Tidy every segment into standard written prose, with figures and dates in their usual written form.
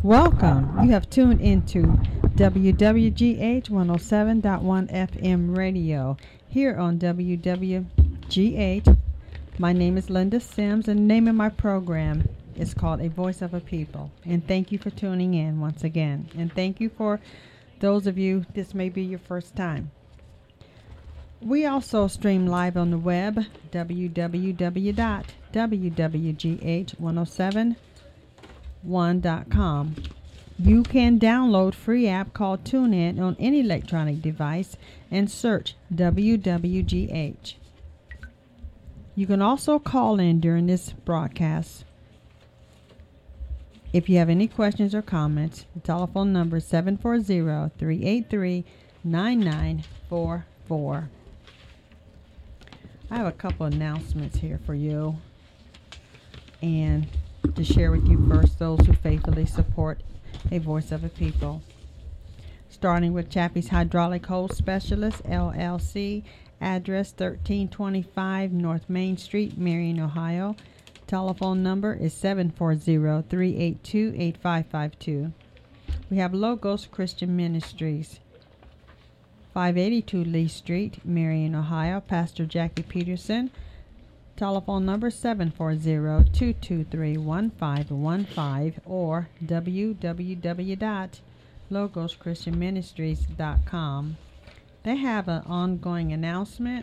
Welcome. You have tuned into WWGH 107.1 FM radio here on WWGH. My name is Linda Sims, and the name of my program is called A Voice of a People. And thank you for tuning in once again. And thank you for those of you, this may be your first time. We also stream live on the web, www.wwgh1071.com. You can download free app called TuneIn on any electronic device and search WWGH. You can also call in during this broadcast. If you have any questions or comments, the telephone number is 740-383-9944. I have a couple announcements here for you and to share with you first those who faithfully support A Voice of a People. Starting with Chappie's Hydraulic Hose Specialist, LLC, address 1325 North Main Street, Marion, Ohio. Telephone number is 740-382-8552. We have Logos Christian Ministries, 582 Lee Street, Marion, Ohio. Pastor Jackie Peterson. Telephone number 740-223-1515 or www.logoschristianministries.com. They have an ongoing announcement.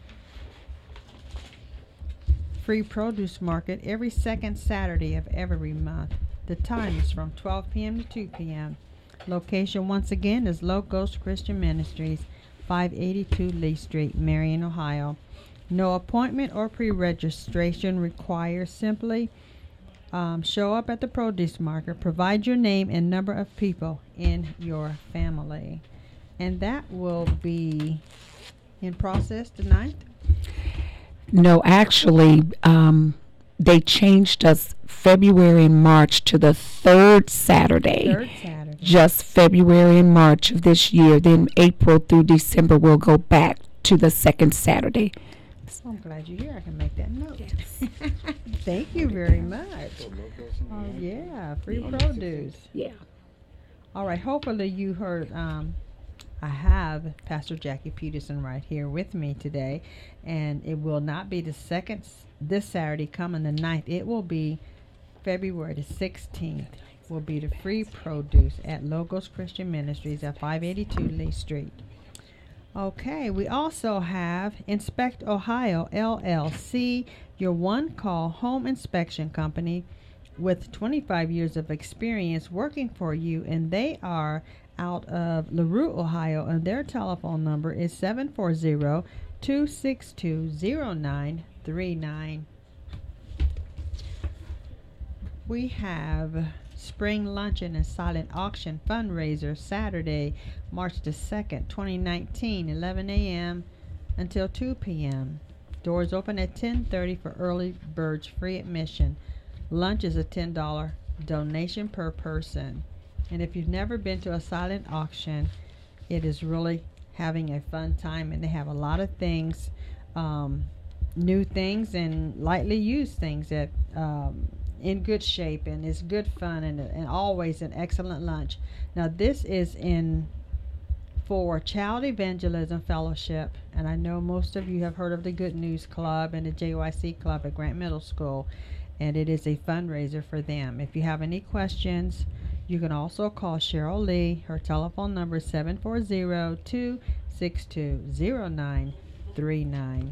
Free produce market every second Saturday of every month. The time is from 12 p.m. to 2 p.m. Location once again is Logos Christian Ministries, 582 Lee Street, Marion, Ohio. No appointment or pre-registration required. Simply show up at the produce market, provide your name and number of people in your family. And that will be in process tonight? No, actually, they changed us February and March to the third Saturday. Third Saturday. Just February and March of this year. Then April through December, we'll go back to the second Saturday. So I'm glad you're here. I can make that note. Thank you very much. Oh, yeah, free produce. Yeah. All right, hopefully you heard, I have Pastor Jackie Peterson right here with me today, and it will not be the second, this Saturday coming the 9th. It will be February the 16th. Will be the free produce at Logos Christian Ministries at 582 Lee Street. Okay, we also have Inspect Ohio LLC, your one-call home inspection company with 25 years of experience working for you, and they are out of LaRue, Ohio, and their telephone number is 740-262-0939. We have Spring Luncheon and Silent Auction Fundraiser Saturday, March the 2nd, 2019, 11 a.m. until 2 p.m. Doors open at 10:30 for early birds free admission. Lunch is a $10 donation per person. And if you've never been to a silent auction, it is really having a fun time, and they have a lot of things, new things and lightly used things that in good shape, and it's good fun, and always an excellent lunch. Now this is for Child Evangelism Fellowship, and I know most of you have heard of the Good News Club and the JYC Club at Grant Middle School, and it is a fundraiser for them. If you have any questions, you can also call Cheryl Lee. Her telephone number is 740-262-0939.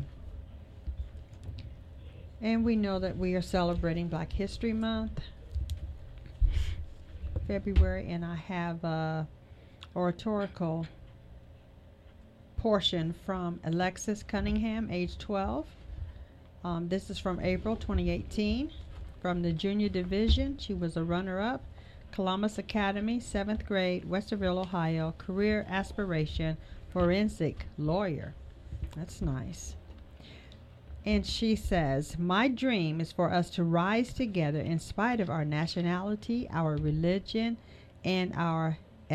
And we know that we are celebrating Black History Month, February, and I have a oratorical portion from Alexis Cunningham, age 12. This is from April 2018, from the junior division. She was a runner-up. Columbus Academy, 7th grade, Westerville, Ohio. Career aspiration, forensic lawyer. That's nice. And she says, my dream is for us to rise together in spite of our nationality, our religion, and our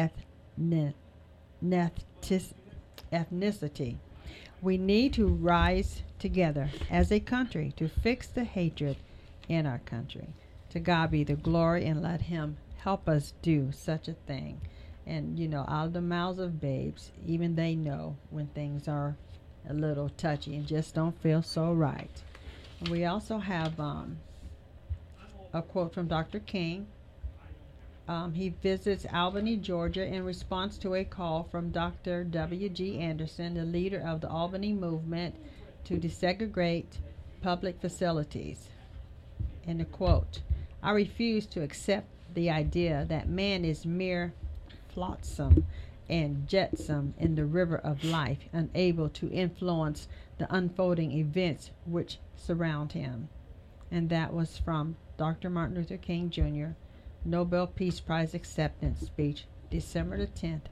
ethnicity. We need to rise together as a country to fix the hatred in our country. To God be the glory, and let him help us do such a thing. And, out of the mouths of babes, even they know when things are a little touchy and just don't feel so right. And we also have a quote from Dr. King. He visits Albany, Georgia in response to a call from Dr. W.G. Anderson, the leader of the Albany movement, to desegregate public facilities. And the quote, "I refuse to accept the idea that man is mere flotsam and jetsam in the river of life, unable to influence the unfolding events which surround him." And that was from Dr. Martin Luther King Jr., Nobel Peace Prize acceptance speech, December the 10th,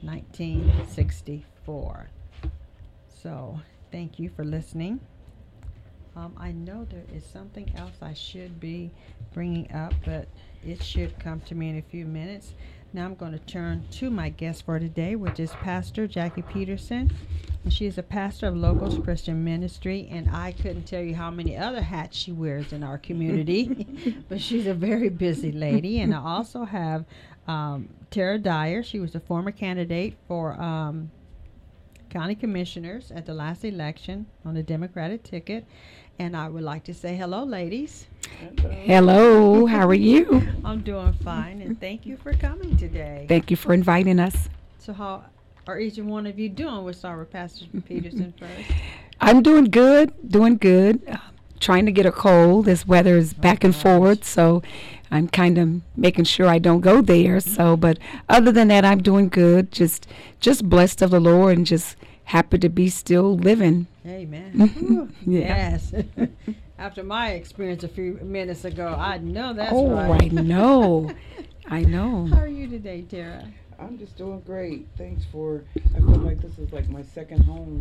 1964. So, thank you for listening. I know there is something else I should be bringing up, but it should come to me in a few minutes. Now I'm going to turn to my guest for today, which is Pastor Jackie Peterson. And she is a pastor of Logos Christian Ministry, and I couldn't tell you how many other hats she wears in our community, but she's a very busy lady. And I also have Tara Dyer. She was a former candidate for county commissioners at the last election on the Democratic ticket. And I would like to say hello, ladies. Hello, how are you? I'm doing fine, and thank you for coming today. Thank you for inviting us. So how are each one of you doing? We'll start with Pastor Peterson first. I'm doing good. Trying to get a cold. This weather is back and forward, so I'm kind of making sure I don't go there. So, but other than that, I'm doing good. Just blessed of the Lord and just happy to be still living. Amen. Yeah. Yes. After my experience a few minutes ago, I know that's oh, right. I know. I know. How are you today, Tara? I'm just doing great. Thanks for, I feel like this is like my second home.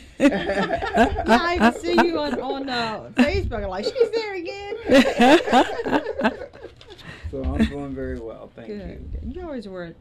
I even see you on Facebook. I'm like, she's there again. So I'm doing very well. Thank you. Good. You always wear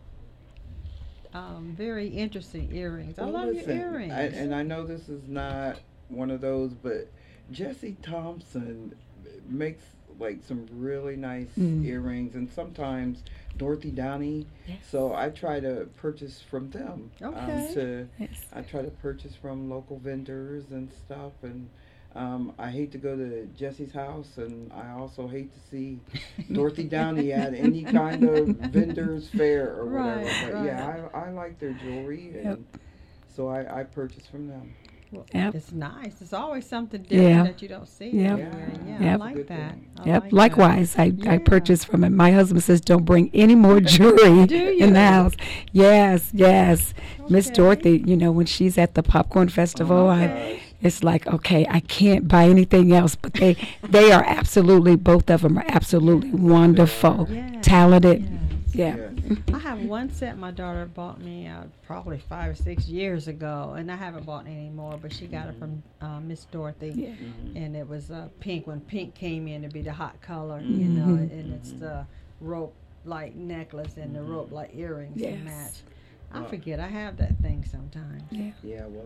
very interesting earrings. I love your earrings. And I know this is not one of those, but Jesse Thompson makes like some really nice earrings, and sometimes Dorothy Downey. Yes. So I try to purchase from them. Okay. I try to purchase from local vendors and stuff, and I hate to go to Jesse's house, and I also hate to see Dorothy Downey at any kind of vendor's fair or whatever. Right, But yeah, I like their jewelry, and so I purchase from them. Well, Yep. It's nice. It's always something different Yeah. that you don't see Yep. everywhere. Yeah, Yep. I like Good that. thing. I Yep. like Likewise, I Yeah. purchase from him. My husband says, "Don't bring any more jewelry Do in the you? house." Yes. Miss Okay. Dorothy, when she's at the popcorn festival, gosh. it's like, okay, I can't buy anything else. But they are absolutely, both of them are absolutely wonderful, Yes. talented. Yes. Yeah. Yes. I have one set my daughter bought me probably 5 or 6 years ago, and I haven't bought any more, but she got it from Miss Dorothy. Yeah. And it was pink when pink came in to be the hot color, Mhm. and it's the rope like necklace and the rope like earrings to Yes. match. I forget I have that thing sometimes. Yeah, well,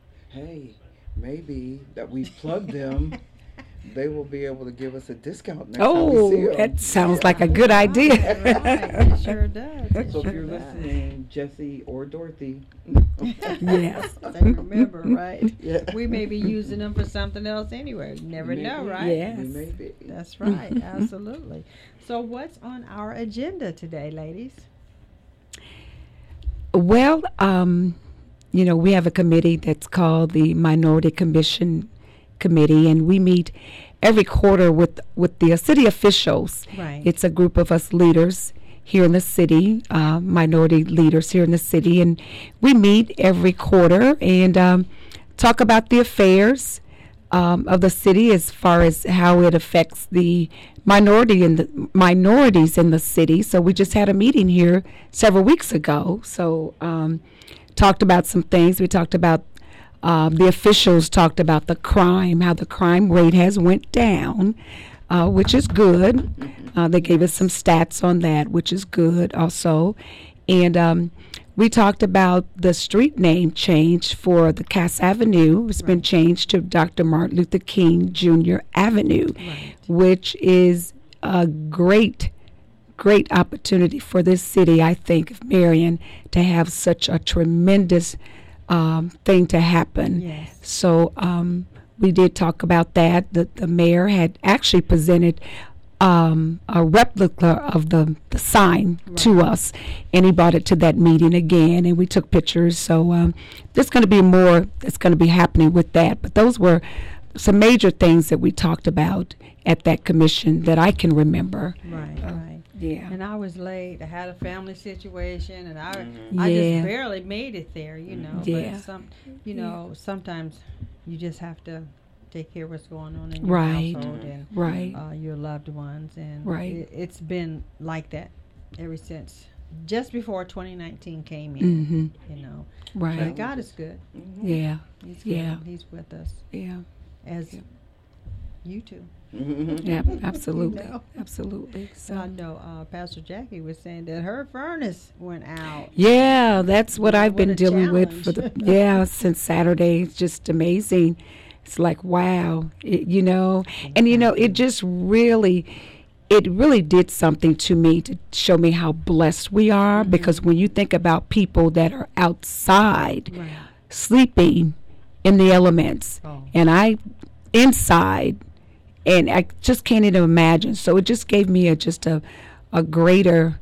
maybe that we plug them, they will be able to give us a discount next time we see Oh, them. that sounds like a good idea. Right, it sure does. It So if sure you're does. listening, Jesse or Dorothy. Yes. They remember, right? Yeah. We may be using them for something else anyway. You never know, Maybe. right? Yes. We may be. That's right. Absolutely. So what's on our agenda today, ladies? Well, we have a committee that's called the Minority Commission Committee, and we meet every quarter with the city officials. Right. It's a group of us leaders here in the city, minority leaders here in the city, and we meet every quarter and talk about the affairs of the city as far as how it affects the minorities in the city. So we just had a meeting here several weeks ago. So talked about some things. We talked about the officials talked about the crime, how the crime rate has went down, which is good. They gave us some stats on that, which is good also. And we talked about the street name change for the Cass Avenue. It's been changed to Dr. Martin Luther King Jr. Avenue, which is a great great opportunity for this city, I think, of Marion, to have such a tremendous thing to happen. Yes. So we did talk about that. The mayor had actually presented a replica of the sign to us, and he brought it to that meeting again, and we took pictures. So there's going to be more that's going to be happening with that. But those were some major things that we talked about at that commission that I can remember. Right, right. Yeah. And I was late. I had a family situation, and I Yeah. just barely made it there, you know. Yeah. But sometimes you just have to take care of what's going on in your Right. household and Right. your loved ones, and Right. it's been like that ever since just before 2019 came in. Mm-hmm. You know, Right. but God is good. Yeah. He's good. Yeah. He's with us, Yeah. as you too. Yeah. Absolutely. You know. Absolutely. So I So. know Pastor Jackie was saying that her furnace went out. Yeah, that's what I've What been a dealing with for the challenge. since Saturday. It's just amazing. It's like wow, and it just really, it really did something to me to show me how blessed we are. Mm-hmm. Because when you think about people that are outside Right. sleeping in the elements, Oh. and I inside, and I just can't even imagine. So it just gave me a greater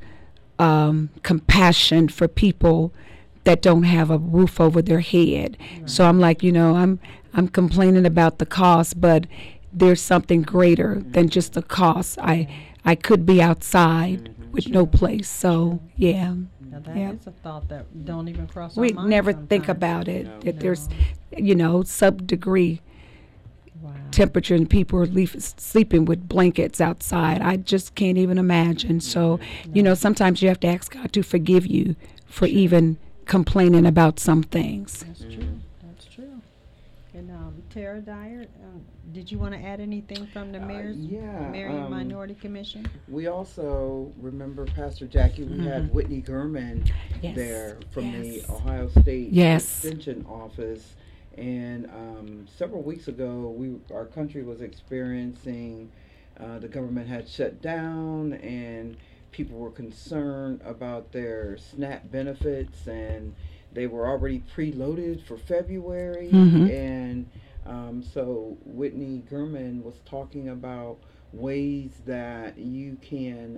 compassion for people that don't have a roof over their head. Right. So I'm like, I'm complaining about the cost, but there's something greater than just the cost. I could be outside with no place. So yeah. Now that Yeah. is a thought that don't even cross our We mind never sometimes. think about it, No. that No. there's, sub-degree Wow. temperature and people are sleeping with blankets outside. I just can't even imagine. So, sometimes you have to ask God to forgive you for even complaining about some things. That's true. That's true. And Tara Dyer, did you want to add anything from the mayor's yeah, Marion Minority Commission? We also remember Pastor Jackie. We had Whitney Gurman Yes. there from Yes. the Ohio State Yes. Extension Office, and several weeks ago, our country was experiencing the government had shut down, and people were concerned about their SNAP benefits, and they were already preloaded for February, Mhm. and so Whitney Gurman was talking about ways that you can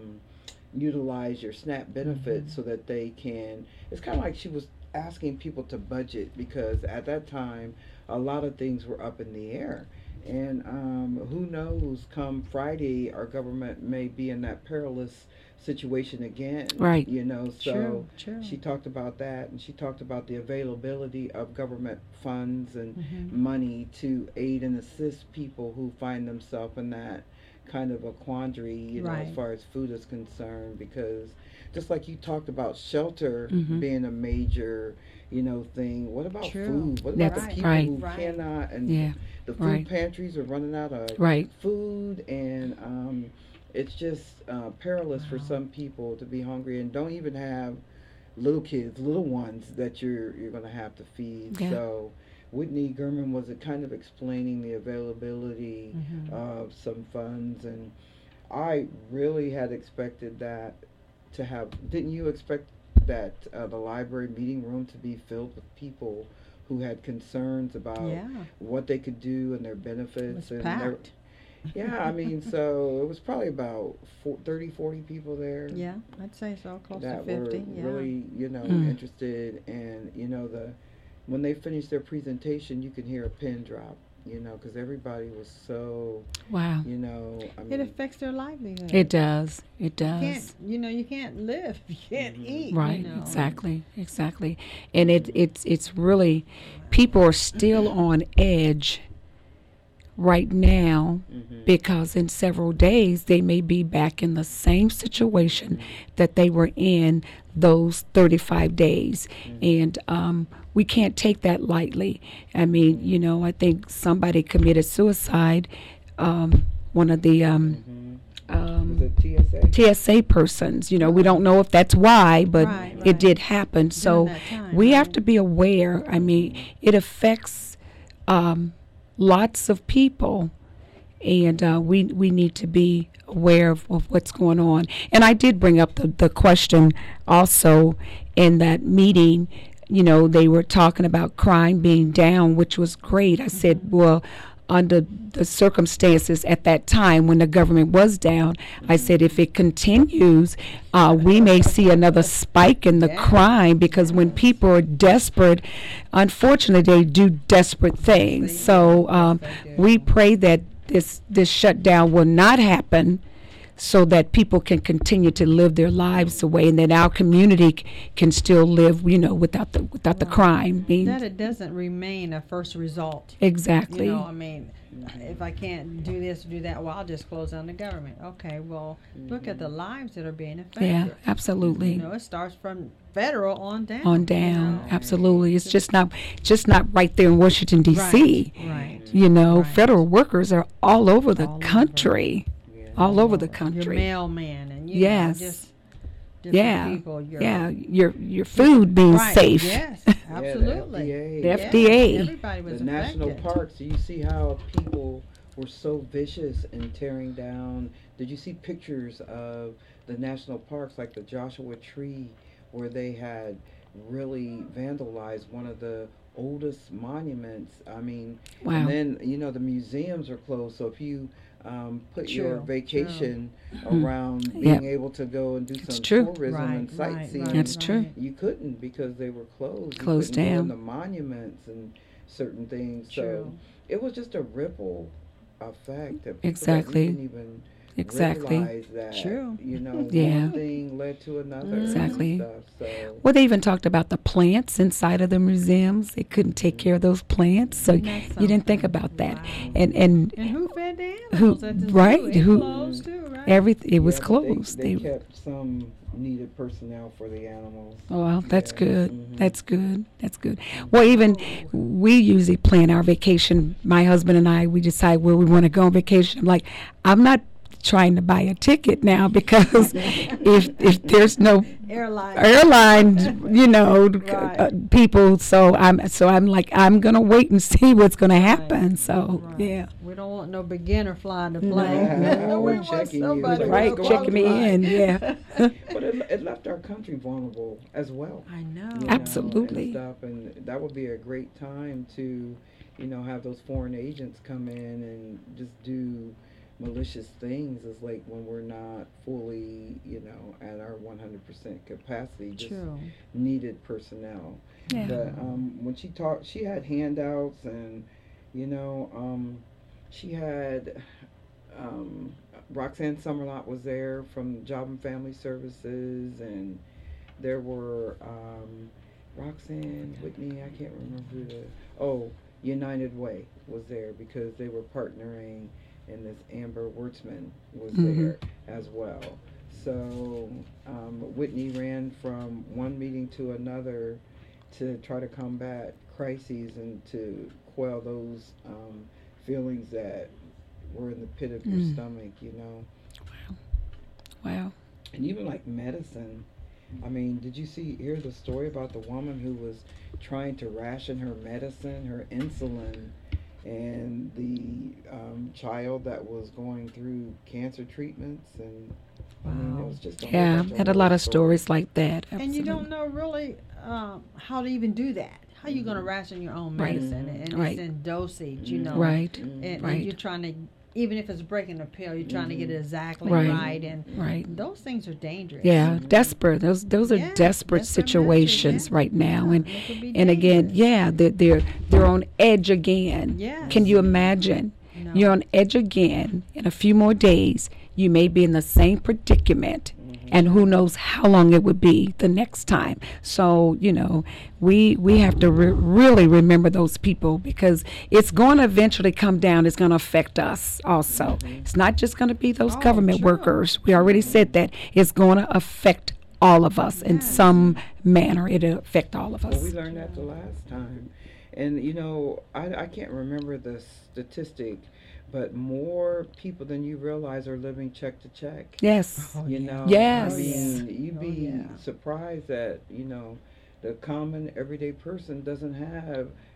utilize your SNAP benefits so that they can. It's kind of like she was asking people to budget, because at that time a lot of things were up in the air, and who knows, come Friday our government may be in that perilous situation again, Right. So True. she talked about that, and she talked about the availability of government funds and Mhm. money to aid and assist people who find themselves in that kind of a quandary, Right. as far as food is concerned, because just like you talked about shelter Mhm. being a major, thing, what about True. food? What That's about the people right. who Right. cannot, and Yeah. the food Right. pantries are running out of Right. food, and it's just perilous for Wow. some people to be hungry and don't even have little kids, little ones that you're going to have to feed. Yeah. So Whitney Gurman was kind of explaining the availability Mhm. of some funds, and I really had expected that to have. Didn't you expect that the library meeting room to be filled with people who had concerns about Yeah. what they could do and their It benefits? was and packed. yeah, I mean, so it was probably about 40 people there. Yeah, I'd say so, close That to 50. were Yeah. really, Mm. interested, and when they finished their presentation, you could hear a pin drop, because everybody was so, Wow. I mean, It affects their livelihood. It does. It You does. can't, you can't live. You can't eat. Right, you know. exactly. And it's really, people are still on edge right now, because in several days they may be back in the same situation that they were in those 35 days. And we can't take that lightly. I mean, I think somebody committed suicide, one of the was it TSA? TSA persons. We don't know if that's why, but Right, it right. did happen. So that time, we have right. to be aware. I mean, it affects lots of people, and we need to be aware of what's going on. And I did bring up the question also in that meeting. You know, they were talking about crime being down, which was great. I said, well, under the circumstances at that time when the government was down, I said if it continues, we may see another spike in the crime, because when people are desperate, unfortunately, they do desperate things. So we pray that this shutdown will not happen, so that people can continue to live their lives away, and that our community can still live, you know, without the crime being. That it doesn't remain a first result. Exactly. You know, I mean, if I can't do this or do that, well, I'll just close down the government. Okay, well, look at the lives that are being affected. Yeah, absolutely. You know, it starts from federal on down. On down, you know. absolutely. It's just not right there in Washington D.C. Right. You know, Right. federal workers are all over the All over. country. All over the Your country. mailman and Yes. know, just different Yeah. people. Your food being right. safe. Yes, absolutely. Yeah, The Yeah, FDA. Everybody was the national affected. parks. You see how people were so vicious in tearing down. Did you see pictures of the national parks, like the Joshua Tree, where they had really vandalized one of the oldest monuments? I mean, Wow. and then you know the museums are closed. So if you put your True, vacation around Yep. being able to go and do It's some true. tourism and sightseeing, That's true. you couldn't because they were closed. Closed you couldn't down. go in the monuments and certain things. So True. it was just a ripple effect that people Exactly. didn't even Exactly. realize that. True. You know, Yeah. one thing led to another. Exactly. And stuff, so. Well, they even talked about the plants inside of the museums. They couldn't take care of those plants, so Isn't that you didn't think something? about that. Wow. And And who fed the animals at the zoo? right, It who- closed too, right? it was Yeah, but closed. They kept some needed personnel for the animals. Oh, well, that's Yeah. good. Mhm. That's good. That's good. Well, even we usually plan our vacation. My husband and I, we decide where we want to go on vacation. I'm like, I'm not trying to buy a ticket now, because if there's no airline, you know, Right. people, so I'm like, I'm gonna wait and see what's gonna happen. So Right. yeah, We don't want no beginner flying the No. plane. No, we we're want checking you. somebody Like, right, what's well checking me qualified. in. Yeah, But it left our country vulnerable as well. I know. you know, Absolutely. and stuff, and that would be a great time to, you know, have those foreign agents come in and just do malicious things. Is like when we're not fully, you know, at our 100% capacity, just True. needed personnel. yeah. But when she talked, she had handouts, and you know, she had Roxanne Summerlot was there from Job and Family Services, and there were Roxanne, Whitney, I can't remember United Way was there because they were partnering, and this Amber Wertzman was Mhm. there as well. So Whitney ran from one meeting to another to try to combat crises and to quell those feelings that were in the pit of your Mm. stomach, you know. Wow. And even like medicine. I mean, did you hear the story about the woman who was trying to ration her medicine, her insulin, and the child that was going through cancer treatments? And I mean, it was just a whole Yeah, bunch had a lot horror of stories like that. And you don't Absolutely. know really how to even do that. How you going to ration your own Right. medicine? And Right. it's in dosage, you know. Right. And Right. you're trying to, even if it's breaking a pill, you're trying to get it exactly Right. right. And Right. those things are dangerous. Yeah, desperate. Those are Yeah, desperate desperate situations measures, yeah. right now, Yeah, and it could be and again, dangerous. yeah, they're on edge again. Yes. Can you imagine? No. You're on edge again. In a few more days, you may be in the same predicament, and who knows how long it would be the next time. So you know, we have to really remember those people, because it's going to eventually come down. It's going to affect us also. It's not just going to be those Oh, government true. workers. We already said that it's going to affect all of us in Yes. some manner. It'll affect all of Well, us. we learned that the last time. And, you know, I can't remember the statistic, but more people than you realize are living check to check. Yes. Oh, You yeah. know, Yes. I mean, you'd Oh, be yeah. surprised that, you know, the common everyday person doesn't have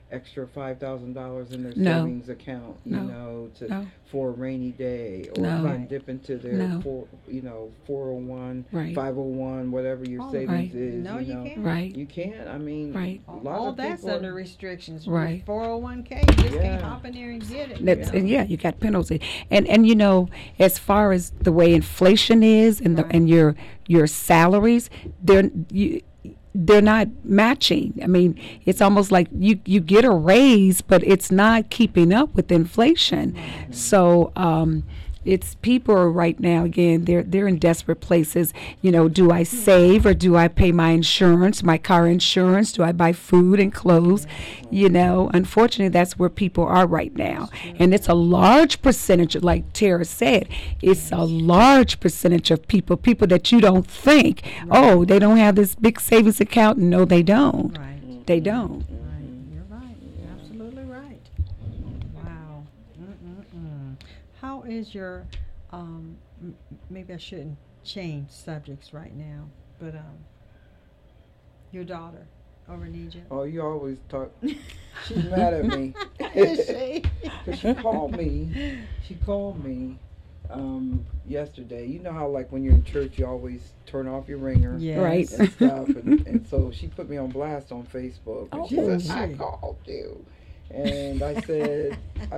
extra $5,000 in their No. savings account, you No. know, No. for a rainy day, or No. try and dip into their No. 401, Right. 501, whatever your Oh, savings right. is. No, you know. can't. Right. You can't. I mean, Right. a lot All of that's people under restrictions. Right. 401k, you just Yeah. can't hop in there and get it. That's, you know? and yeah, you got penalty, and you know, as far as the way inflation is, and Right. and your salaries, they're not matching. I mean, it's almost like you get a raise, but it's not keeping up with inflation. So it's people are right now, again, they're in desperate places. You know, do I save or do I pay my insurance, my car insurance? Do I buy food and clothes? You know, unfortunately, that's where people are right now. And it's a large percentage, like Tara said, it's a large percentage of people that you don't think, oh, they don't have this big savings account. No, they don't. Right. They don't. Right. You're right. You're absolutely right. Wow. Mm-mm-mm. How is your, maybe I shouldn't change subjects right now, but your daughter over in Egypt? Oh, you always talk. She's mad at me. Is she? 'Cause she called me. She called me yesterday. You know how, like, when you're in church, you always turn off your ringer. Yes. Right. And stuff. And so she put me on blast on Facebook. And she Oh, said, I shit. called you. And I said,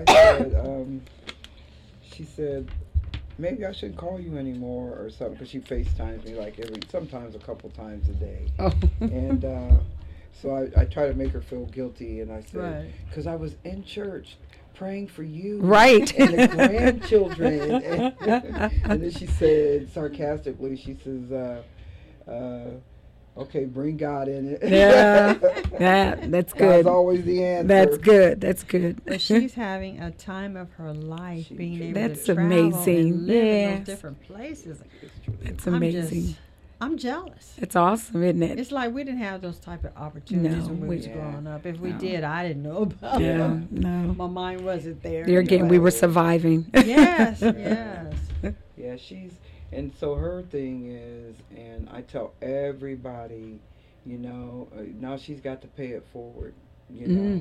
she said, maybe I shouldn't call you anymore or something, because she FaceTimes me like sometimes a couple times a day. Oh. And so I try to make her feel guilty, and I said, Right. because I was in church praying for you Right. and the grandchildren. And then she said sarcastically, she says, okay, bring God in it. Yeah. That's God's good. always the answer. That's good. That's good. But she's having a time of her life, being able That's to travel amazing. and live in Yes. those different places. That's I'm amazing. just- I'm jealous. It's awesome, isn't it? It's like we didn't have those type of opportunities No, when we we- was Yeah. growing up. If we No. did, I didn't know about Yeah, them. no. My mind wasn't there. There again, we were surviving. Yes, yes. Yeah, and so her thing is, and I tell everybody, you know, now she's got to pay it forward. You know,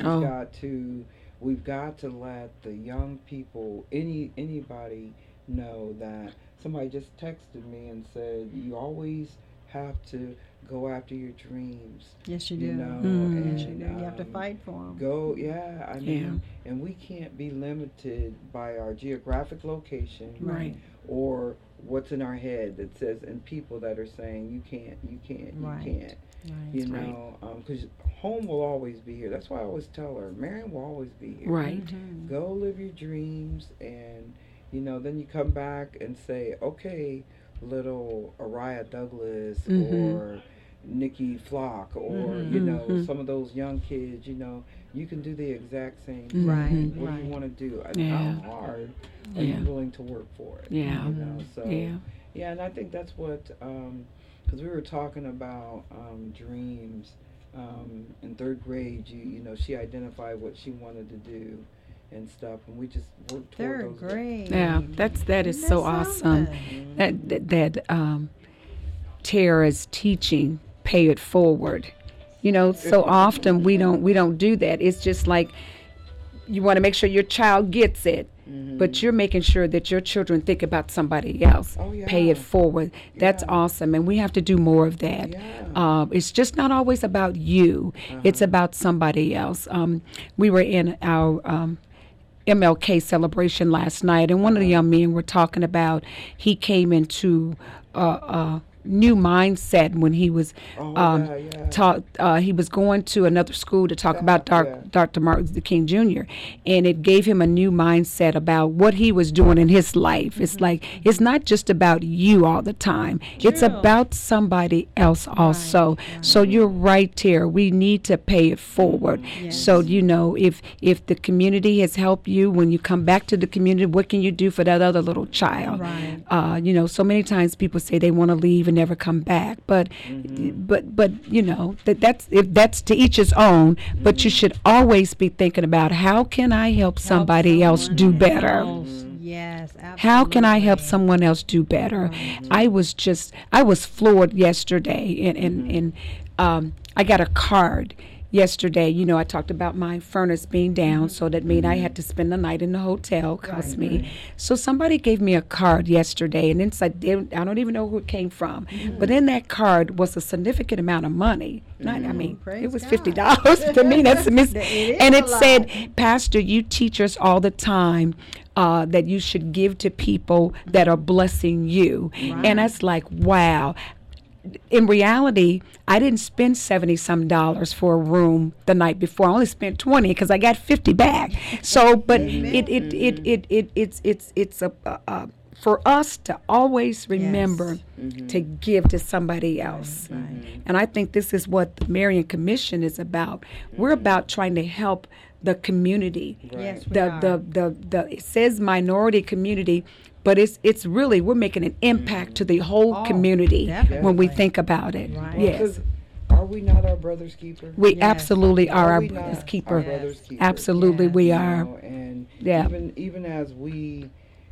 we've got to let the young people, anybody know that. Somebody just texted me and said, you always have to go after your dreams. Yes, you do. You know, Yes, you and, do. You have to fight for them. I mean, and we can't be limited by our geographic location, Right. or what's in our head that says, and people that are saying you can't, Right. you can't. Right. You That's right. know, because home will always be here. That's why I always tell her, Marion will always be here. Right. Mhm. Go live your dreams, and you know, then you come back and say, okay, little Araya Douglas Mhm. or Nikki Flock, or you know, Mhm. some of those young kids. You know, you can do the exact same. Mhm. thing. Right, What do right. you want to do? And Yeah. how hard are Yeah. you willing to work for it? Yeah. You know, so Yeah. and I think that's what, because we were talking about dreams. In third grade, you know, she identified what she wanted to do and stuff, and we just worked toward Third those. grade. Yeah, that is Isn't so that awesome. something? That Tara's teaching, pay it forward. You know, so often we don't do that. It's just like you want to make sure your child gets it, but you're making sure that your children think about somebody else. Oh, yeah. Pay it forward. That's Yeah. awesome, and we have to do more of that. Yeah. It's just not always about you. It's about somebody else. We were in our MLK celebration last night, and one of the young men were talking about he came into a new mindset when he was taught. He was going to another school to talk about Dr. Martin Luther King Jr., and it gave him a new mindset about what he was doing in his life. It's like it's not just about you all the time. It's True. about somebody else also. So you're right, Tara. We need to pay it forward. Yes. So you know, if the community has helped you when you come back to the community, what can you do for that other little child? Right. You know, so many times people say they want to leave and never come back, but you know that's to each his own. But you should always be thinking about how can I help somebody else do better. else. Yes, absolutely. How can I help someone else do better? I was floored yesterday, and I got a card, yesterday, I talked about my furnace being down, so that meant I had to spend the night in the hotel, cost me. So somebody gave me a card yesterday, and inside, I don't even know who it came from, but in that card was a significant amount of money. I mean, Praise it was God. $50 to me. That's and it said, "Pastor, you teach us all the time that you should give to people that are blessing you." Right. And that's like, wow. In reality, I didn't spend $70-some for a room the night before. I only spent $20 because I got $50 back. So, but it's for us to always remember to give to somebody else. Right. And I think this is what the Marian Commission is about. We're about trying to help the community. Yes, we are. It says minority community, but it's really, we're making an impact to the whole community when we definitely. think about it. Right. Yes. Because are we not our brother's keeper? We Yes. absolutely are our we brother's not keeper. Our brother's keeper? Absolutely, Yes. we You are. know, and Yeah. even as we,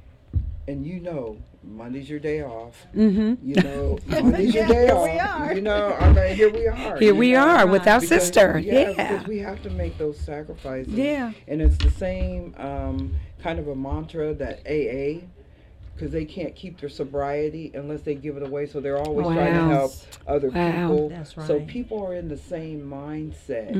and Monday's your day off. Mm-hmm. Monday's your day Here off. we are. I mean, here we are. Here we are with our Because- sister. because we have to make those sacrifices. Yeah. And it's the same kind of a mantra that AA, because they can't keep their sobriety unless they give it away. So they're always trying to Wow. help other Wow. people. That's So right. people are in the same mindset,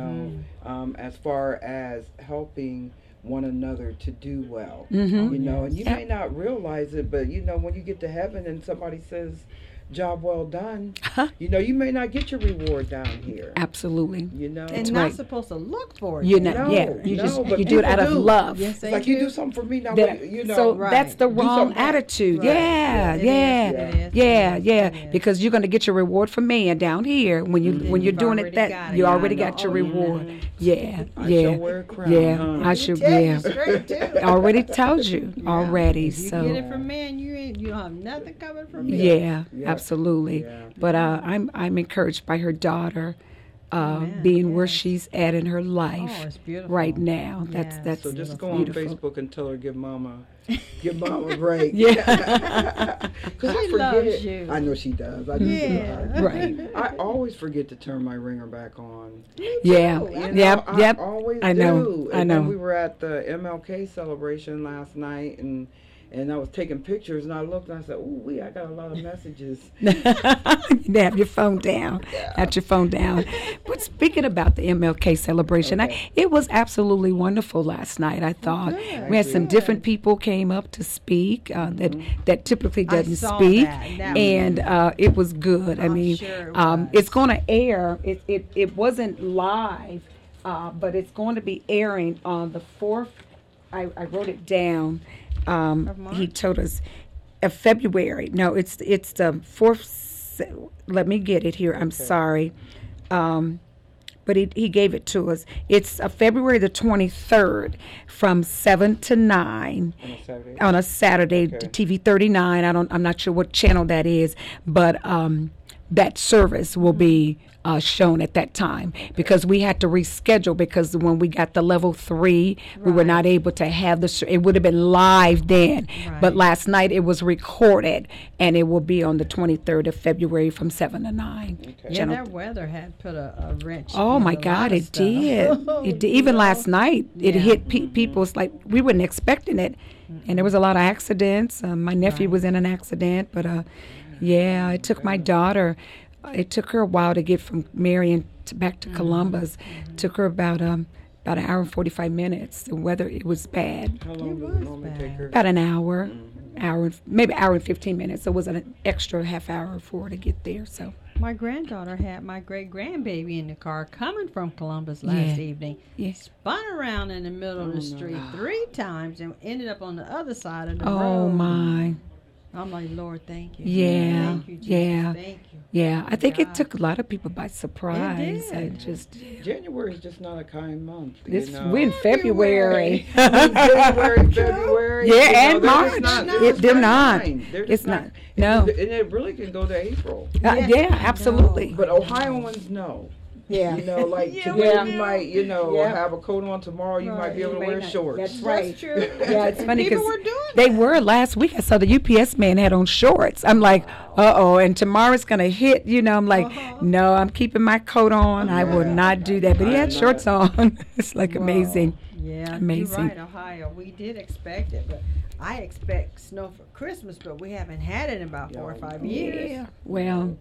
Mhm. as far as helping one another to do well. Mhm. And you Yeah. may not realize it, but when you get to heaven and somebody says, "Job well done," you may not get your reward down here. Absolutely. And not right. supposed to look for it. You're you not. know? Yeah. You but do it out of people do. love. Yes, It's they like do. you do something for me now. That- but, so Right. that's the do wrong something back. attitude. Right. Yeah, It yeah, is, it is, yeah, it is, yeah. it is. Because you're going to get your reward from man down here when you Then when you're you've doing it. already That got it. you Yeah, already I got your know. reward. Yeah, I yeah, shall wear a crown. yeah. huh? I should. Tell you Yeah. straight, too. Already told you already. If you So get it from man, you don't have nothing coming from me. yeah, Yeah. absolutely. Yeah. But I'm encouraged by her daughter. Amen. Being where Yes. she's at in her life Oh, it's beautiful. right now. Yes. That's So just go beautiful. on Facebook and tell her give mama a break. Yeah. Because I She forget. loves you. I know she does. I do Yeah. too. Right. I always forget to turn my ringer back on. Yeah. too. Yep. I Yep. always I know. do. I And know. then we were at the MLK celebration last night, and I was taking pictures, and I looked and I said, "Ooh, I got a lot of messages." You have your phone down. Have your phone down. But speaking about the MLK celebration, it was absolutely wonderful last night. I thought we had some Good. different people came up to speak that typically I doesn't saw speak, that. and it was good. I I'm mean, sure it was. it's going to air. It wasn't live, but it's going to be airing on the 4th. I wrote it down. Of March? He told us of February. No, it's the 4th. Let me get it here. I'm sorry. But he gave it to us. It's February the 23rd from 7 to 9 On a Saturday. on a Saturday. Okay. TV 39. I'm not sure what channel that is, but that service will be shown at that time because we had to reschedule because when we got the level 3, we were not able to have it would have been live then, but Right. last night it was recorded and it will be on the 23rd of February from 7 to 9. Okay. Yeah, Channel that weather had put a wrench. Oh in my a lot God, of it stuff. did. It did. Even last night, it Yeah. hit people. It's like we weren't expecting it, and there was a lot of accidents. My nephew Right. was in an accident, but yeah, it took my daughter. It took her a while to get from Marion back to Columbus. Took her about an hour and 45 minutes. The weather it was bad. How long does was it normally bad. take her? About an hour, maybe hour and 15 minutes. So it was an extra half hour for her to get there. So My granddaughter had my great grandbaby in the car coming from Columbus last Yeah. evening. yeah. Spun around in the middle of the street 3 times and ended up on the other side of the Oh road. my. I'm like, Lord, thank you. Yeah, Thank you, Jesus. yeah. Thank you. Yeah, I think it God. took a lot of people by surprise. It did. I just January is just not a kind month. this you know? we're in February. January, February. Yeah, you know, and they're March. just not- They're not. kind. They're It's just not. No. And it really can go to April. Yeah, absolutely. But Ohioans know. Yeah. You know, like Yeah, today we you do. might, Yep. have a coat on. Tomorrow you might be able to wear shorts. That's right. That's true. Yeah, it's funny People because were doing they that. were last week. I saw the UPS man had on shorts. I'm like, and tomorrow's gonna hit. I'm like, no, I'm keeping my coat on. I will Yeah. not do that. But he I had am shorts on. It's like Wow. amazing. Yeah, Amazing. You're right, Ohio. We did expect it, but I expect snow for Christmas, but we haven't had it in about 4 or 5 years. Yeah. Well,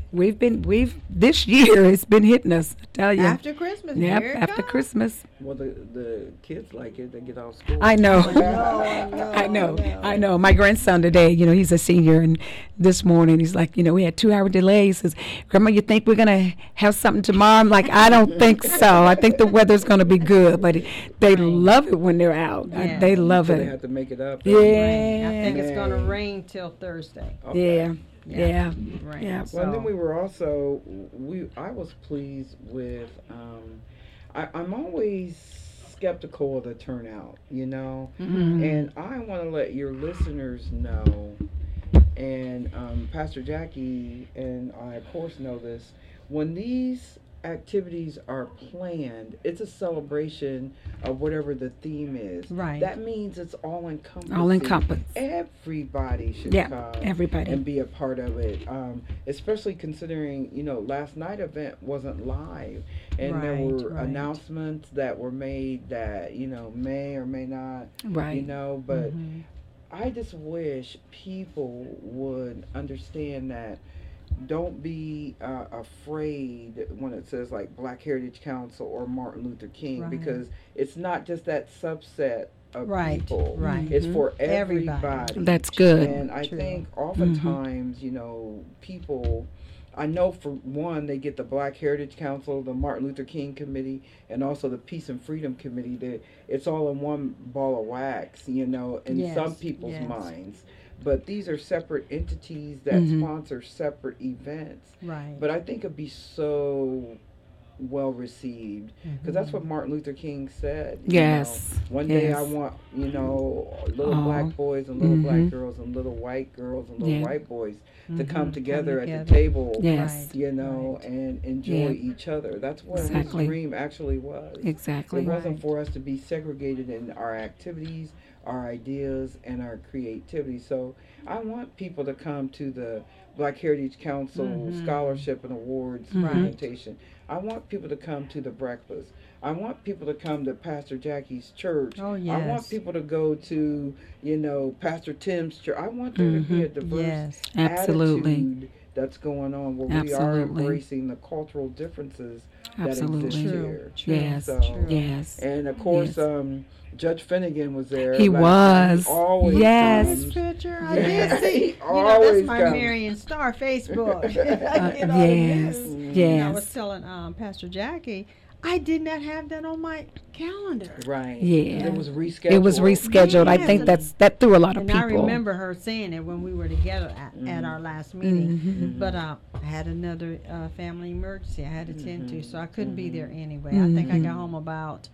this year it's been hitting us. I tell you. After Christmas, Yep, here it after comes. Christmas. Well, the kids like it. They get out of school. I know. I know. I know. My grandson today, he's a senior, and this morning he's like, we had 2-hour delay. He says, Grandma, you think we're going to have something tomorrow? I'm like, I don't think so. I think the weather's going to be good, but they love it when they're out. Yeah. They love So they it. have to make it up. Yeah. I think it's going to Yay. rain till Thursday. Okay. Yeah. Yeah. Rain. Yeah. Well, and then So- we were also I was pleased with. I'm always skeptical of the turnout, Mhm. and I want to let your listeners know, and Pastor Jackie and I, of course, know this. When these activities are planned, it's a celebration of whatever the theme is. Right. That means it's all encompassing. All encompassed. Everybody should Yeah, come everybody. and be a part of it. Especially considering, last night event wasn't live, and there Right, were right. announcements that were made that may or may not, Right. but Mhm. I just wish people would understand that. Don't be afraid when it says like Black Heritage Council or Martin Luther King, Right. because it's not just that subset of Right, people. right. It's for Everybody. everybody. That's good. And I True. think oftentimes, people, I know for one, they get the Black Heritage Council, the Martin Luther King Committee, and also the Peace and Freedom Committee. That it's all in one ball of wax, in Yes, some people's yes. minds. But these are separate entities that Mhm. sponsor separate events. Right. But I think it'd be so well received, because that's what Martin Luther King said. Yes. One day I Yes. want, little Oh. black boys and little black Mhm. girls and little white girls and little Yeah. white boys to Mhm. come together at together. the table, Yes. Right. and enjoy Yeah. each other. That's what Exactly. his dream actually was. Exactly. It wasn't Right. for us to be segregated in our activities, our ideas, and our creativity. So I want people to come to the Black Heritage Council Mhm. Scholarship and Awards Right. presentation. I want people to come to the breakfast. I want people to come to Pastor Jackie's church. Oh, I want yes. people to go to, Pastor Tim's church. I want there to be a diverse Yes. Absolutely. attitude that's going on, where we are Absolutely. embracing the cultural differences that Absolutely. exist True. here. True. Yes. So, Yes. and of course, Yes. Judge Finnegan was there. He last night. was. He always Yes. His comes. picture, I Yeah, did see. he That's always my comes. Marion Star Facebook. I get all the Yes. news. Mm. And I was Yes. telling Pastor Jackie, I did not have that on my calendar. Right. Yeah. It was rescheduled. It was rescheduled. I Yes. think that threw a lot of And people. I remember her saying it when we were together at our last meeting. Mhm. But I had another family emergency I had to tend to, so I couldn't be there anyway. I Mhm. think I got home about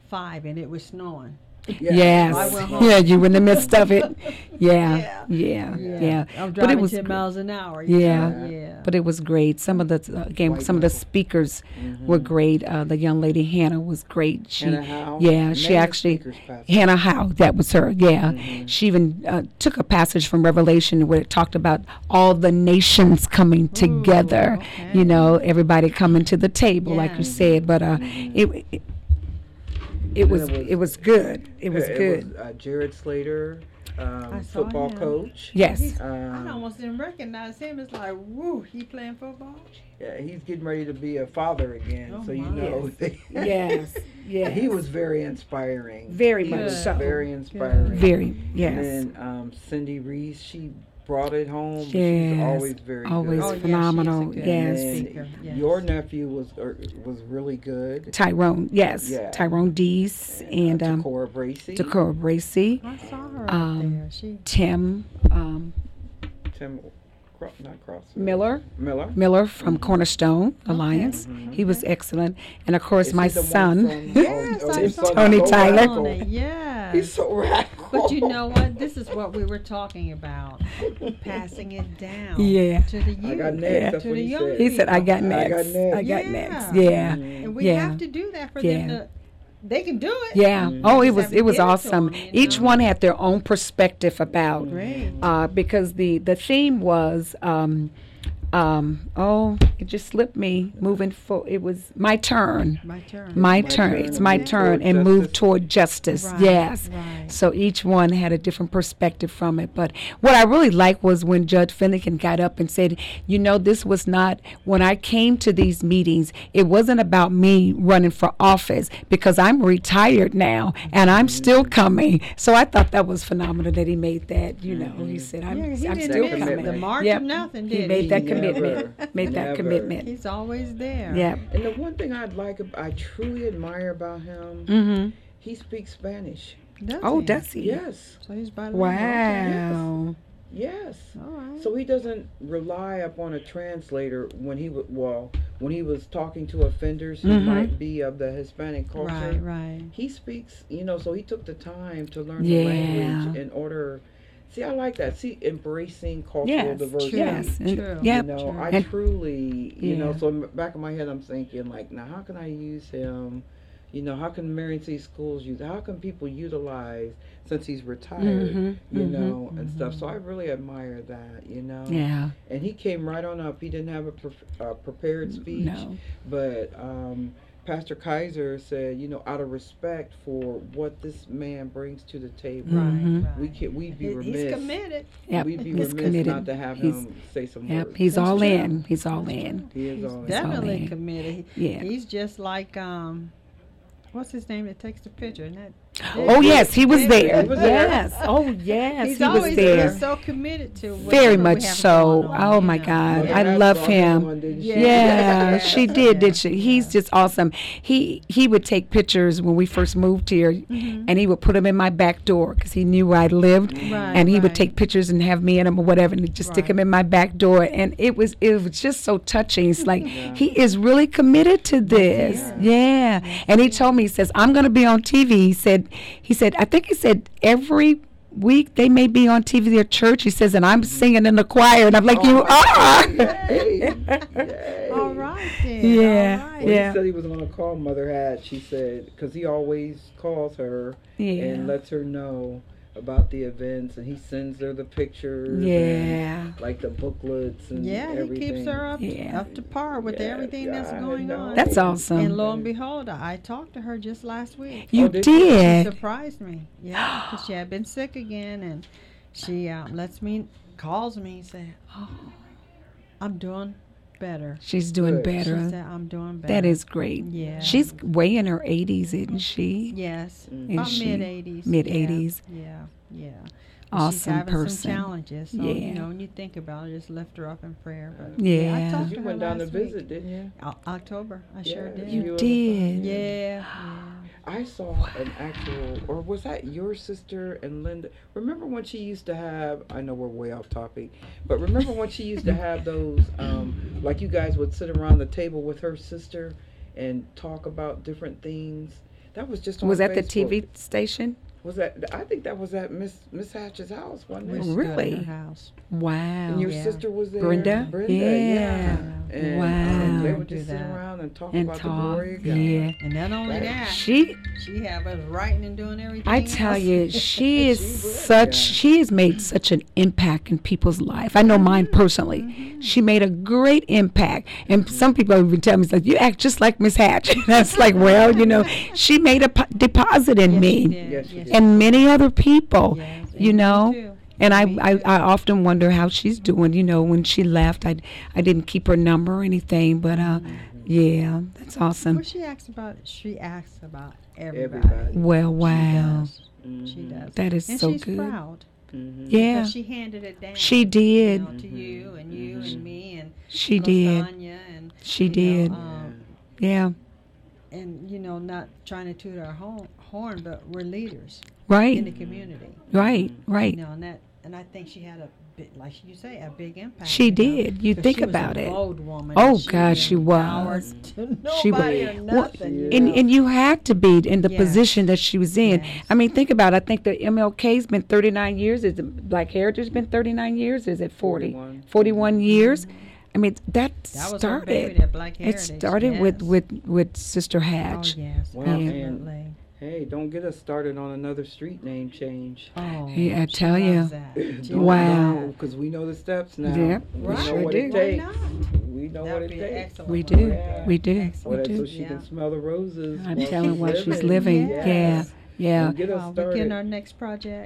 5 and it was snowing. Yeah. Yes. I went home. Yeah, you were in the midst of it. Yeah. Yeah. Yeah. I was But it driving was 10 gr- miles an hour. Yeah. Yeah. But it was great. Some of the White some of the knuckle. speakers were great. The young lady Hannah was great. She Hannah Howe. yeah, she Many actually speakers, Pastor. Hannah Howe, that was her. Yeah, Mhm. she even took a passage from Revelation where it talked about all the nations coming together. okay. You know, everybody coming to the table, like you Yes. said. But it was And it was good. It was It good. was, Jared Slater, I saw football him. coach. Yes. I almost didn't recognize him. It's like, woo, he playing football? Yeah, he's getting ready to be a father again, Oh, so you my. know. Yes. Yes. He was very inspiring. Very He much was so. very inspiring. Very. Yes. And then Cindy Reese, she brought it home. She's Yes. always very Always good. Oh, yeah, phenomenal. she's a good Yes. speaker. And Yes. your nephew was really good. Tyrone. Yes. Yeah. Tyrone Deese and Takora Bracey. Decorah Bracey. I saw her out there. She Tim Tim, not Cross. Miller. Miller. Miller from Cornerstone Alliance. He was excellent. And of course, Is my he the one son. from- Yes, oh, I his saw son Tony is so Tyler. radical. Yes. He's so radical. But you know what? This is what we were talking about. Passing it down Yeah. to the youth. I got next. Yeah. That's To what the he young said. He said, "I got I got next. next. I got Yeah. next." Yeah. And we Yeah. have to do that for Yeah. them to. They can do it. Yeah. Mhm. Oh, it Just was have to it was give it to awesome. 'em, you Each know? one had their own perspective about Great. because the theme was oh, it just slipped me. Moving forward, it was my turn. My turn. My turn. It's my Move turn, toward and move justice. toward justice. Right, Yes. right. So each one had a different perspective from it. But what I really liked was when Judge Finnegan got up and said, "You know, this was not when I came to these meetings. It wasn't about me running for office because I'm retired now and I'm still coming." So I thought that was phenomenal that he made that. You know, he said, "I'm, Yeah, he I'm didn't still miss coming." the mark Yep. of nothing, He did made he? that Never. commitment. Made that Never. commitment. He's always there. Yeah. And the one thing I truly admire about him, Mm-hmm. he speaks Spanish. Does Oh, he? does he? Yes, So he's bilingual. Wow. yes. All right. So he doesn't rely upon a translator when when he was talking to offenders who Mhm. might be of the Hispanic culture. Right, right. He speaks, so he took the time to learn Yeah. the language in order. See, I like that. See, embracing cultural Yes. diversity. Yes. And- True. Yep. You know, True. I And- truly, Yeah. so in the back of my head, I'm thinking, like, now how can I use him? How can Marion City Schools use? How can people utilize since he's retired? Mhm, And stuff. So I really admire that. Yeah. And he came right on up. He didn't have a prepared speech, No. but Pastor Kaiser said, out of respect for what this man brings to the table, Mhm. Right. we'd be remiss. He's committed. Yep. We'd be He's remiss committed. not to have He's- him say some Yep. words. He's That's all true. in. He's all in. He is He's all in. definitely in. committed. Yeah. He's just like what's his name that takes the picture? Isn't that Oh yes, he was David? there. He was there. Yes. Oh yes, He's he was always there. been so committed to Very whatever we much have so. going on, Oh you my know. God, Mother I Hatch love brought him. on, didn't she? Yeah. Yeah, she did Yeah. she? He's just awesome. He would take pictures when we first moved here, Mm-hmm. and he would put them in my back door because he knew where I lived, Right, and he would right. take pictures and have me in them or whatever, and he'd just stick Right. them in my back door, and it was just so touching. It's like he is really committed to this. Yeah, and he told me, he says, "I'm going to be on TV." He said, I think he said every week they may be on TV at church. He says, and I'm singing in the choir, and I'm like, you are. Yay. Yay. All right then. Yeah, All right. When yeah. he said he was going to call Mother Hatch, he said, because he always calls her Yeah. and lets her know about the events, and he sends her the pictures. Yeah. And, like the booklets and Yeah, everything. he keeps her up Yeah. up to par with Yeah, everything that's yeah, I going know. on. That's awesome. And lo and behold, I talked to her just last week. You Oh, did She you? did. surprised me. Yeah, because she had been sick again, and she calls me and said, "Oh, I'm doing better." She's doing Good. She better. said, "I'm doing better." That is great. Yeah. She's way in her 80s, isn't she? Yes, Mm. about Is she? mid-80s. Mid-80s. Yeah. But she's Awesome having person. some challenges. So, Yeah. when you think about it, just lift her up in prayer. But Yeah. I talked You to her went down to last week. visit, didn't you? October. I sure Yeah, did. You were- did. Yeah. I saw an actual, or was that your sister and Linda? Remember when she used to have, I know we're way off topic, but remember when she used to have those, like you guys would sit around the table with her sister and talk about different things? That was just on Was that the Facebook. TV station? Was that? I think that was at Miss Hatch's house, wasn't We it? stood at Really? her house. Wow. And your Yeah. sister was there. Brenda? Brenda, Yeah. And Wow. they would Do just sit that. around and talk And about the talk. glory of God. Yeah. And not only Right. that, She she have us writing and doing everything. I tell else. you, she is She would, such. yeah. She has made such an impact in people's life. I know mine personally. She made a great impact, and some people even tell me, "Like you act just like Miss Hatch." That's like, well, she made a deposit in Yes, me she did. Yes, she Yes, did. and many other people. yes, you and me know. too. And I, Me I, too. I often wonder how she's doing. When she left, I didn't keep her number or anything, but yeah, that's awesome. Well, she asks about everybody. Everybody. Well, wow, She does. that is And so she's good. proud. Mm-hmm. Yeah, Because she handed it down. she did. To you and you and me and She did. Lasagna and She you know, did. Yeah, and not trying to toot our horn, but we're leaders in the right, community. right, right. And I think she had a like you say, a big impact. She you know, did. You 'cause think she was about a it. bold woman. Oh, and she God, didn't she empower was. to She was. nobody or Well, nothing. You and know? and you had to be in the Yes. position that she was in. Yes. I mean, think about it. I think the MLK's been 39 years. Is it Black Heritage been 39 years? Is it 40? 41. 41 years. I mean, that That was her baby, started. that Black It Heritage. started yes. with Sister Oh Hatch. yes, Well, and- definitely. Hey, don't get us started on another street name change. Oh, Hey, I she tell ya. loves that. She Wow. loves Because we know the steps now. Yeah, that. we We Right. know sure what do. it Why takes. not? We know That what would it be an takes. excellent We one do. right there. We do. Well, Excellent. that's so she Yeah. can smell the roses. I'm while telling she's while she's living. Yes. Yeah. And get us Well, we started. getting our next project.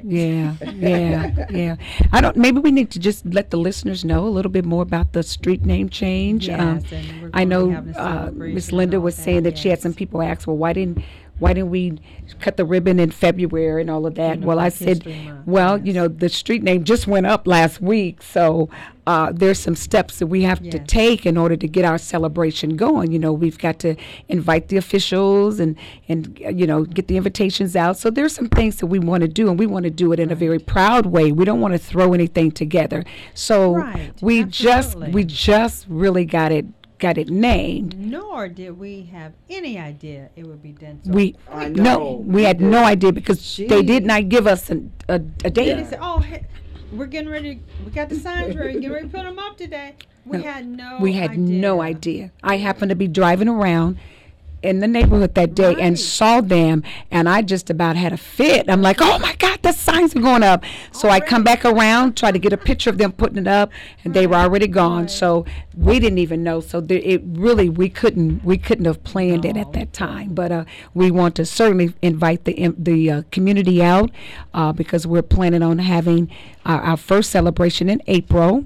Yeah. I don't. Maybe we need to just let the listeners know a little bit more about the street name change. Yes, and we're I gonna know be having a celebration Miss and Linda all was that, saying that she had yes. some people ask, well, why didn't we cut the ribbon in February and all of that? You know, Well, I Black said, History Month, well, yes. you know, the street name just went up last week, so there's some steps that we have to Yes. take in order to get our celebration going. You know, we've got to invite the officials and you know, get the invitations out. So there's some things that we want to do, and we want to do it in a very proud way. We don't want to throw anything together. So Right, we absolutely. just really got it named. Nor did we have any idea it would be done so We I no, know. we had no idea because they did Gee. not give us a Then they date. said, "Oh, hey, we're getting ready. We got the signs ready. Getting ready to put them up today." We No, had no. We had no idea. I happened to be driving around in the neighborhood that day and Right. saw them, and I just about had a fit. I'm like, oh my God, the signs are going up. So I come back around, try to get a picture of them putting it up, and they were already gone. Right. So we didn't even know. So it really we couldn't have planned it at that time. But we want to certainly invite the community out because we're planning on having our first celebration in April.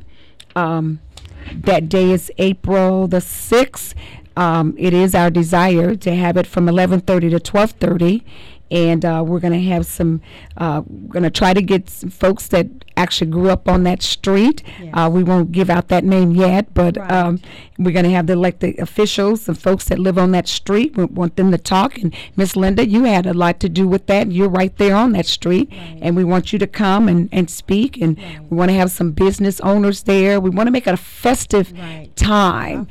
That day is April the 6th. It is our desire to have it from 11:30 to 12:30, and we're going to have some. We're going to try to get some folks that actually grew up on that street. Yes. We won't give out that name yet, but Right. we're going to have the elected officials, the folks that live on that street. We want them to talk. And Miss Linda, you had a lot to do with that. You're right there on that street, Right. and we want you to come and speak. And Right. we want to have some business owners there. We want to make it a festive Right. time.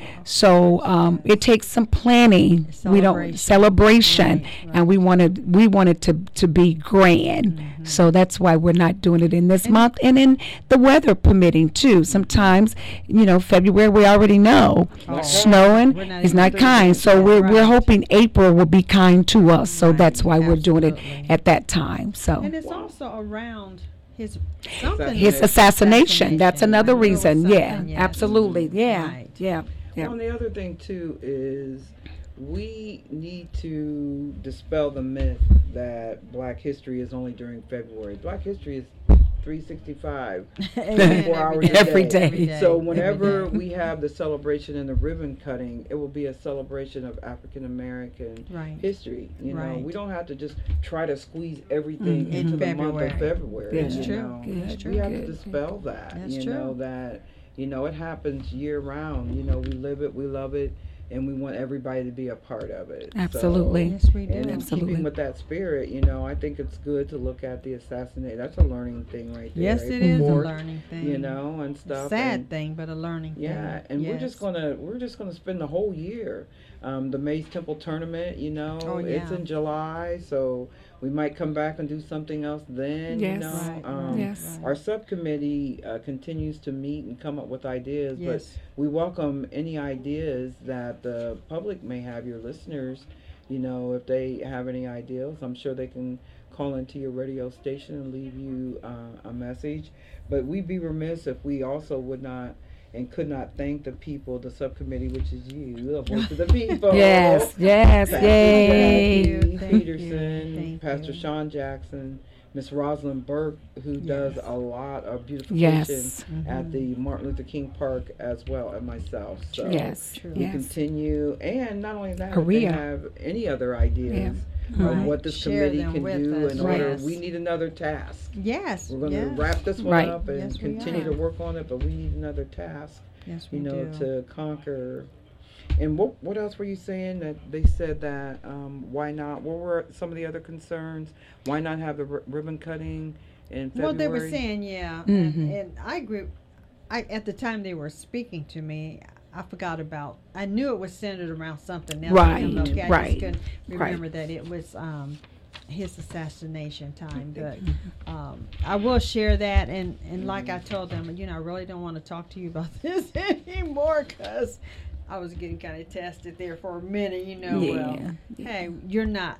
So it takes some planning. We don't celebration, Right, and we wanted to be grand. So that's why we're not doing it in this month, and in the weather permitting too. Sometimes, you know, February we already know Oh. snowing We're not is even not doing kind. that So yet. we're Right. hoping April will be kind to us. So Right, that's why we're doing it absolutely. at that time. So. And it's also around his something. His assassination. That's another I knew it was reason. Yeah, something, yes. absolutely. Yeah, Right. yeah. Well, and the other thing too is we need to dispel the myth that Black History is only during February. Black History is 365. Amen. 24 hours a Every day. day. So Every whenever day. we have the celebration and the ribbon cutting, it will be a celebration of African American Right. history. You know, Right. we don't have to just try to squeeze everything Mhm. into In the month February. of February. That's you true. know. That's true. We have Good. to dispel that. That's you true. know that. You know, it happens year round. You know, we live it, we love it, and we want everybody to be a part of it. Absolutely. Yes, we do. And in Absolutely. keeping with that spirit, you know, I think it's good to look at the assassination. That's a learning thing right there. Yes, it April is a 4th, learning thing. You know, and stuff. Sad and, thing, but a learning thing. yeah, and we're Yes. just gonna spend the whole year. The Maze Temple tournament, you know, Oh, it's yeah. in July, so we might come back and do something else then. Yes. You know, Right, Yes. Our subcommittee continues to meet and come up with ideas, Yes. but we welcome any ideas that the public may have. Your listeners, you know, if they have any ideas, I'm sure they can call into your radio station and leave you a message. But we'd be remiss if we also would not and could not thank the people, the subcommittee, which is you, the voice of the people. Yes, yes, Pastor yay. Jackie Thank you, Peterson, thank Pastor you. Sean Jackson, Miss Rosalind Burke, who does Yes. a lot of beautification Yes. at the Martin Luther King Park as well, and myself. So Yes, True. we yes. continue, and not only that, if Korea. they have any other ideas of Right. what this Share committee them can with do us, in order. yes. We need another task. Yes. We're going to yes. wrap this one Right. up and Yes, we continue are. to work on it, but we need another task, Yes, we you know, do. to conquer. And what else were you saying that they said that why not? What were some of the other concerns? Why not have the ribbon cutting in February. Well, they were saying, yeah, and I agree. At the time they were speaking to me, I forgot about. I knew it was centered around something else. Right, MLK. I right, just couldn't remember that it was his assassination time. But I will share that, and like I told them, I really don't want to talk to you about this anymore because I was getting kind of tested there for a minute. Hey, you're not.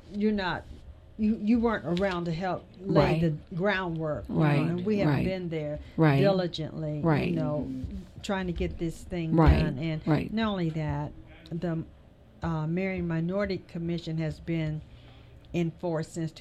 You weren't around to help lay the groundwork, and we have been there diligently, trying to get this thing done. And not only that, the Marion Minority Commission has been in force since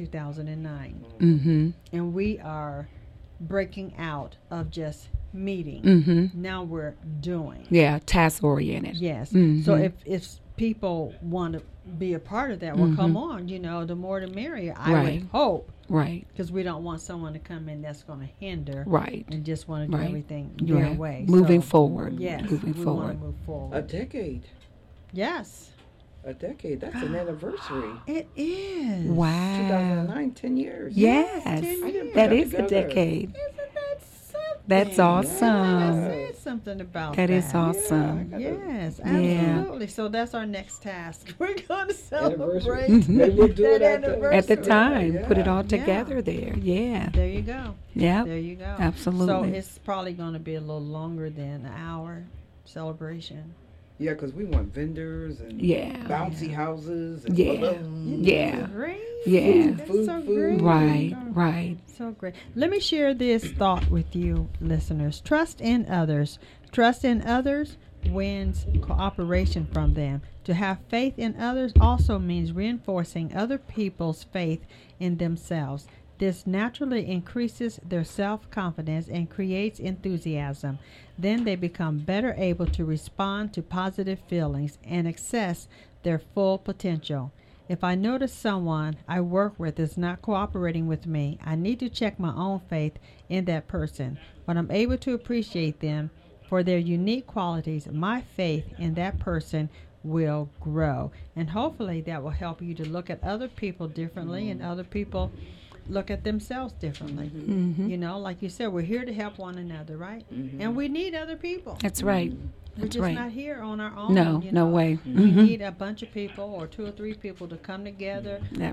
2009, and we are breaking out of just meeting. Now we're doing. Yeah, task oriented. Yes. So if people want to be a part of that, well, come on, the more the merrier, I would hope. Right. Because we don't want someone to come in that's going to hinder. Right. And just want to do everything their way. Moving forward. Yes. Moving we forward. want to move forward. A decade. Yes. A decade. That's an anniversary. It is. Wow. 2009, 10 years. Yes. 10 years. That is together. a decade. Isn't that something? That's awesome. I said something about that. That is awesome. Yes, absolutely. So that's our next task. We're going to celebrate Maybe we'll do it that at anniversary. At the time, put it all Yeah. together there. Yeah. There you go. Yeah. There you go. Absolutely. So it's probably going to be a little longer than an hour celebration. Yeah, because we want vendors and Yeah. bouncy houses and Yeah. balloons. Yeah. Great. Yeah. That's Food, so food. great. Right. Right. So great. Let me share this thought with you, listeners. Trust in others. Trust in others wins cooperation from them. To have faith in others also means reinforcing other people's faith in themselves. This naturally increases their self-confidence and creates enthusiasm. Then they become better able to respond to positive feelings and access their full potential. If I notice someone I work with is not cooperating with me, I need to check my own faith in that person. When I'm able to appreciate them for their unique qualities, my faith in that person will grow. And hopefully that will help you to look at other people differently and other people look at themselves differently. Like you said, we're here to help one another, right? And we need other people. That's right. We're That's just right. not here on our own. No, no way. We need a bunch of people or 2 or 3 people to come together Yep.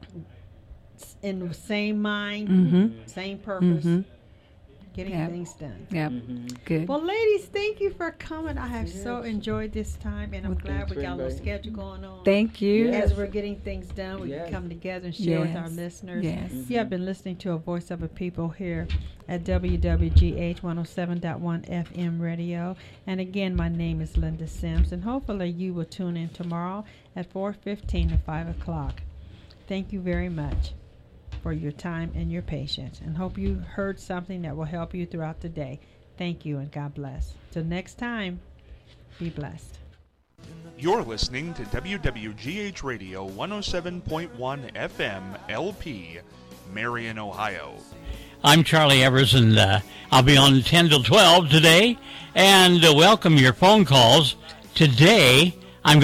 in the same mind, same purpose, getting Yep. things done. Yep. Good. Well, ladies, thank you for coming. I have so Yes. enjoyed this time, and I'm Well, glad we thanks, got a little Rainbow. schedule going on. Thank you. Yes. As we're getting things done, we Yes. can come together and share with our Yes. listeners. Yes. You have been listening to A Voice of a People here at WWGH 107.1 FM radio. And again, my name is Linda Sims, and hopefully you will tune in tomorrow at 4:15 to 5 o'clock. Thank you very much for your time and your patience, and hope you heard something that will help you throughout the day. Thank you, and God bless. Till next time, be blessed. You're listening to WWGH Radio 107.1 FM LP, Marion, Ohio. I'm Charlie Evers, and I'll be on 10 till 12 today, and welcome your phone calls. Today,